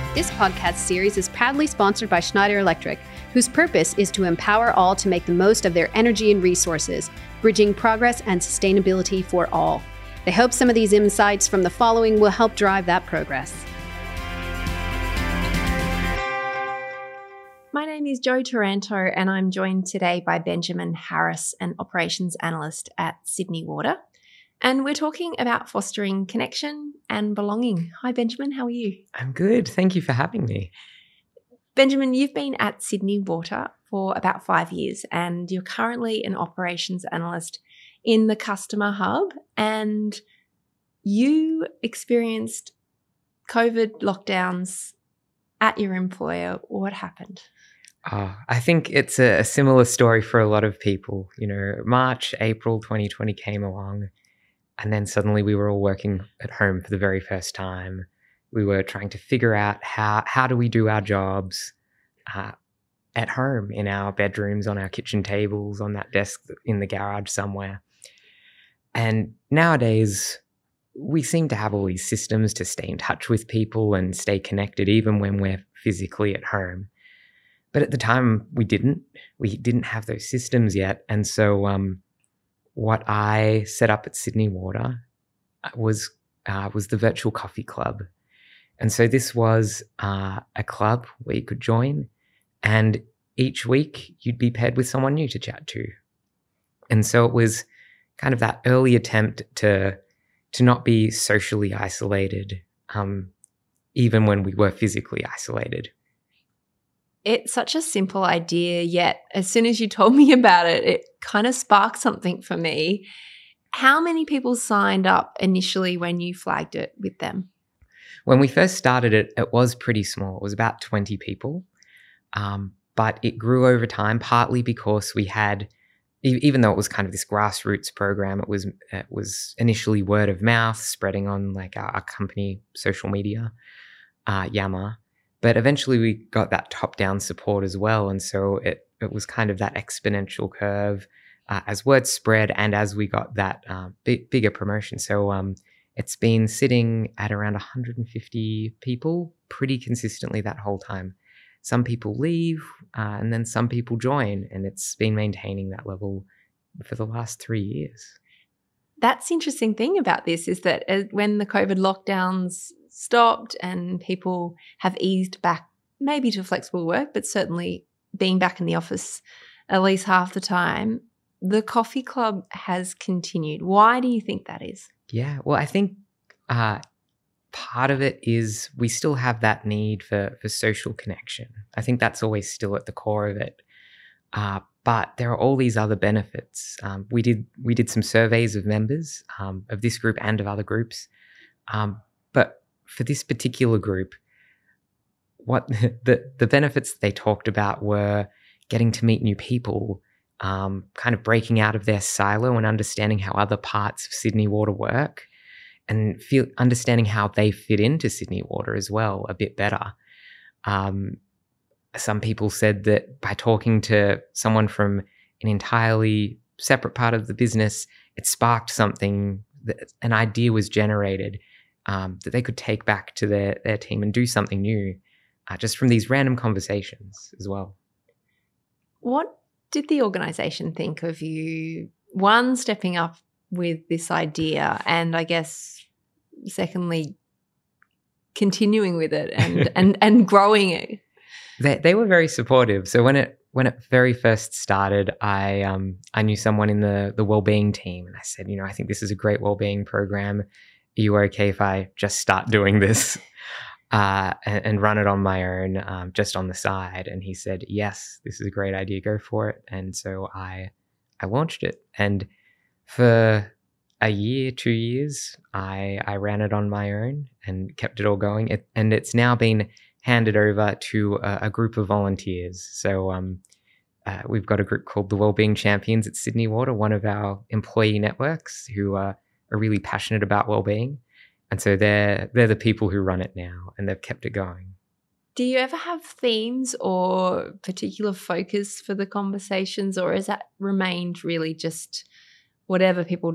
This podcast series is proudly sponsored by Schneider Electric, whose purpose is to empower all to make the most of their energy and resources, bridging progress and sustainability for all. They hope some of these insights from the following will help drive that progress. My name is Jo Taranto, and I'm joined today by Benjamin Harris, an operations analyst at Sydney Water. And we're talking about fostering connection and belonging. Hi, Benjamin. How are you? I'm good. Thank you for having me. Benjamin, you've been at Sydney Water for about 5 years, and you're currently an operations analyst in the customer hub. And you experienced COVID lockdowns at your employer. What happened? I think it's a similar story for a lot of people. You know, March, April 2020 came along, and then suddenly we were all working at home for the very first time. We were trying to figure out how do we do our jobs at home, in our bedrooms, on our kitchen tables, on that desk in the garage somewhere. And nowadays, we seem to have all these systems to stay in touch with people and stay connected even when we're physically at home. But at the time, we didn't have those systems yet. And so what I set up at Sydney Water was the Virtual Coffee Club. And so this was a club where you could join, and each week you'd be paired with someone new to chat to. And so it was kind of that early attempt to not be socially isolated, even when we were physically isolated. It's such a simple idea, yet as soon as you told me about it, it kind of sparked something for me. How many people signed up initially when you flagged it with them? When we first started it, it was pretty small. It was about 20 people. But it grew over time, partly because we had, even though it was kind of this grassroots program, it was initially word of mouth, spreading on like our company social media, Yammer. But eventually we got that top-down support as well. And so it was kind of that exponential curve as word spread and as we got that bigger promotion. So it's been sitting at around 150 people pretty consistently that whole time. Some people leave and then some people join, and it's been maintaining that level for the last 3 years. That's the interesting thing about this is that when the COVID lockdowns stopped and people have eased back maybe to flexible work, but certainly being back in the office at least half the time, the coffee club has continued. Why do you think that is? Yeah, well, I think part of it is we still have that need for social connection. I think that's always still at the core of it. But there are all these other benefits. We did some surveys of members of this group and of other groups. But for this particular group, what the benefits they talked about were getting to meet new people, kind of breaking out of their silo and understanding how other parts of Sydney Water work, and understanding how they fit into Sydney Water as well a bit better. Some people said that by talking to someone from an entirely separate part of the business, it sparked something, an idea was generated that they could take back to their team and do something new just from these random conversations as well. What did the organisation think of you, one, stepping up with this idea, and I guess secondly, continuing with it and growing it? They were very supportive. So when it very first started, I knew someone in the wellbeing team, and I said, I think this is a great wellbeing program. Are you okay if I just start doing this and run it on my own, just on the side? And he said, yes, this is a great idea. Go for it. And so I launched it. And for a year, 2 years, I ran it on my own and kept it all going. And it's now been handed over to a group of volunteers. So we've got a group called the Wellbeing Champions at Sydney Water, one of our employee networks who are really passionate about wellbeing. And so they're the people who run it now, and they've kept it going. Do you ever have themes or particular focus for the conversations, or has that remained really just whatever people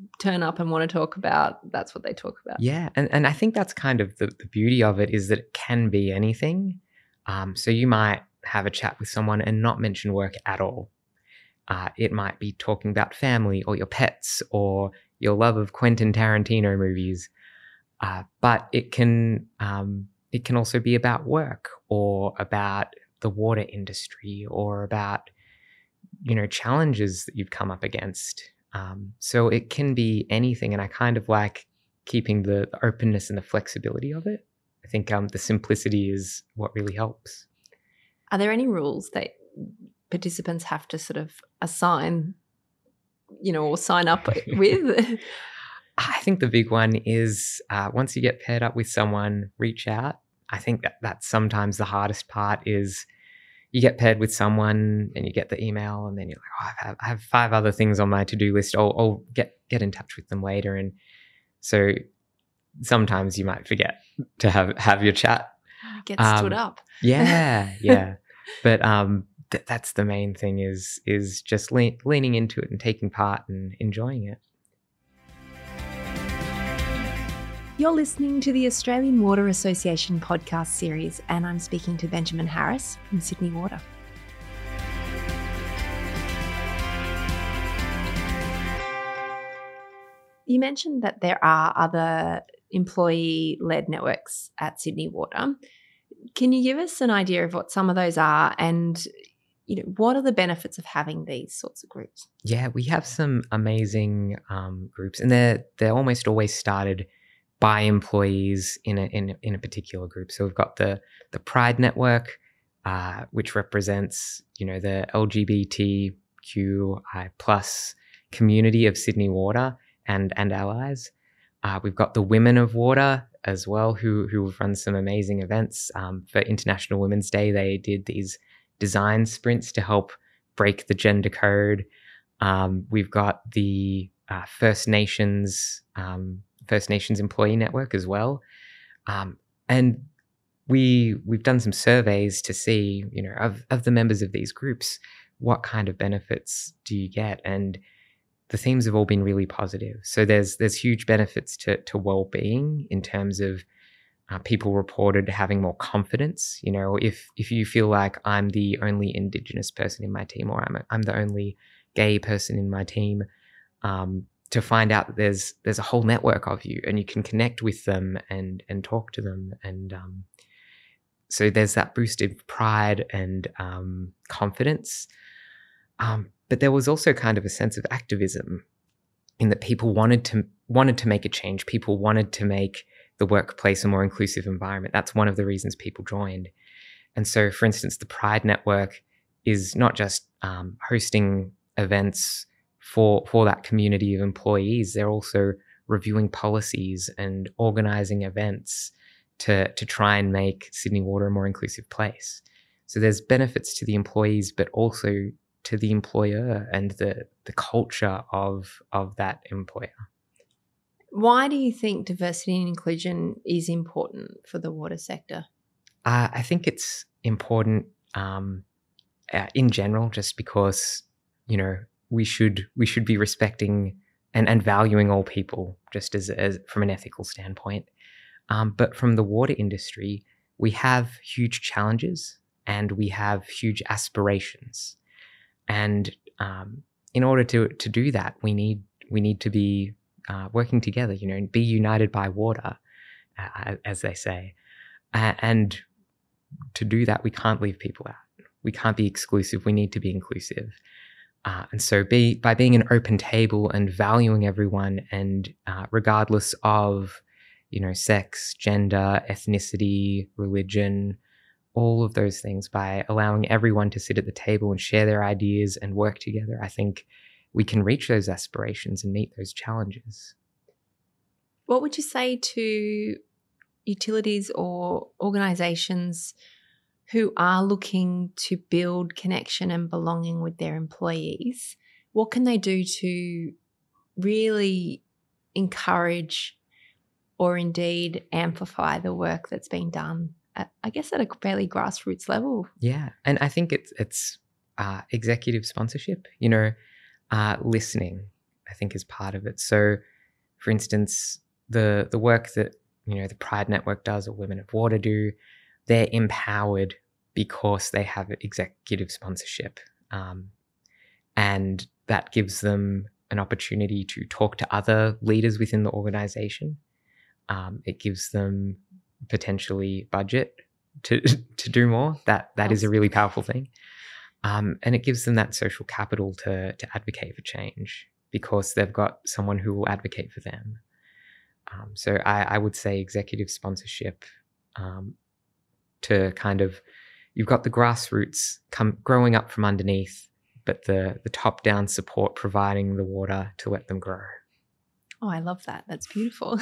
turn up and want to talk about, that's what they talk about. Yeah, and I think that's kind of the beauty of it, is that it can be anything. So you might have a chat with someone and not mention work at all. It might be talking about family or your pets or your love of Quentin Tarantino movies. But it can also be about work or about the water industry or about, challenges that you've come up against. So it can be anything. And I kind of like keeping the openness and the flexibility of it. I think the simplicity is what really helps. Are there any rules that participants have to sort of assign, or sign up with? I think the big one is once you get paired up with someone, reach out. I think that's sometimes the hardest part, is you get paired with someone and you get the email and then you're like, oh, I have 5 other things on my to-do list. I'll get in touch with them later. And so sometimes you might forget to have your chat. Get stood up. Yeah. But that's the main thing, is just leaning into it and taking part and enjoying it. You're listening to the Australian Water Association podcast series, and I'm speaking to Benjamin Harris from Sydney Water. You mentioned that there are other employee-led networks at Sydney Water. Can you give us an idea of what some of those are, and what are the benefits of having these sorts of groups? Yeah, we have some amazing groups, and they're almost always started by employees in a particular group. So we've got the Pride Network, which represents the LGBTQI plus community of Sydney Water and allies. We've got the Women of Water as well, who have run some amazing events. For International Women's Day, they did these design sprints to help break the gender code. We've got the First Nations Employee Network as well. And we've done some surveys to see, of the members of these groups, what kind of benefits do you get? And the themes have all been really positive. So there's huge benefits to well-being in terms of people reported having more confidence. If you feel like I'm the only Indigenous person in my team, or I'm the only gay person in my team, to find out that there's a whole network of you and you can connect with them and talk to them. And so there's that boost of pride and confidence. But there was also kind of a sense of activism, in that people wanted to make a change. People wanted to make the workplace a more inclusive environment. That's one of the reasons people joined. And so, for instance, the Pride Network is not just hosting events for that community of employees. They're also reviewing policies and organizing events to try and make Sydney Water a more inclusive place. So there's benefits to the employees, but also to the employer and the culture of that employer. Why do you think diversity and inclusion is important for the water sector? I think it's important in general, just because, we should be respecting and valuing all people, just as from an ethical standpoint. But from the water industry, we have huge challenges and we have huge aspirations. And in order to do that, we need to be working together, and be united by water, as they say. And to do that, we can't leave people out. We can't be exclusive. We need to be inclusive. And so by being an open table and valuing everyone, and regardless of, sex, gender, ethnicity, religion, all of those things, by allowing everyone to sit at the table and share their ideas and work together, I think we can reach those aspirations and meet those challenges. What would you say to utilities or organisations who are looking to build connection and belonging with their employees? What can they do to really encourage or indeed amplify the work that's being done at a fairly grassroots level? Yeah, and I think it's executive sponsorship, listening. I think is part of it. So, for instance, the work that the Pride Network does or Women of Water do, they're empowered because they have executive sponsorship, and that gives them an opportunity to talk to other leaders within the organization. It gives them potentially budget to do more. That is a really powerful thing. And it gives them that social capital to advocate for change because they've got someone who will advocate for them. So I would say executive sponsorship, to kind of, you've got the grassroots growing up from underneath, but the top-down support providing the water to let them grow. Oh, I love that. That's beautiful.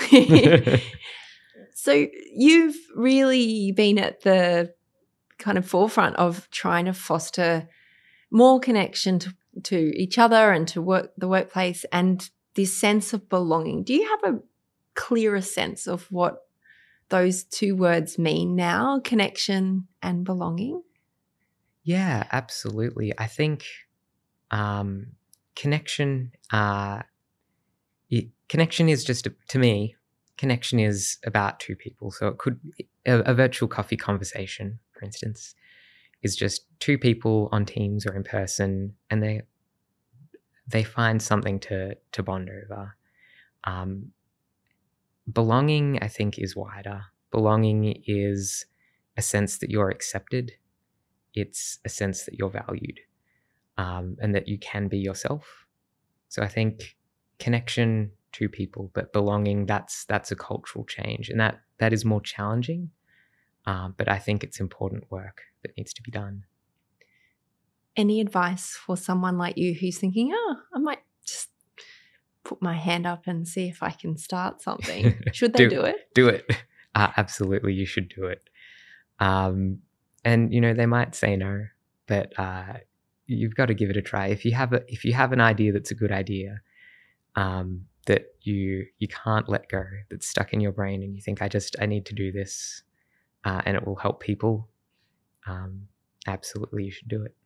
So you've really been at the kind of forefront of trying to foster more connection to each other and to the workplace and this sense of belonging. Do you have a clearer sense of what those two words mean now, connection and belonging? Yeah, absolutely. I think connection is just, to me, connection is about two people. So it could be a virtual coffee conversation, for instance, is just two people on Teams or in person, and they find something to bond over. Belonging, I think, is wider. Belonging is a sense that you're accepted. It's a sense that you're valued, and that you can be yourself. So I think connection, two people, but belonging, that's a cultural change, and that is more challenging. But I think it's important work that needs to be done. Any advice for someone like you who's thinking, I might just put my hand up and see if I can start something? Should they do it? Do it. Absolutely, you should do it. And, they might say no, but you've got to give it a try. If you have an idea that's a good idea, that you can't let go, that's stuck in your brain, and you think, I need to do this, and it will help people, absolutely you should do it.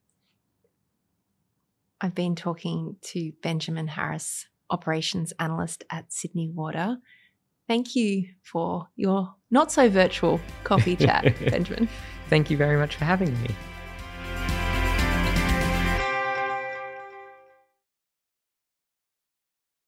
I've been talking to Benjamin Harris, Operations Analyst at Sydney Water. Thank you for your not so virtual coffee chat, Benjamin. Thank you very much for having me.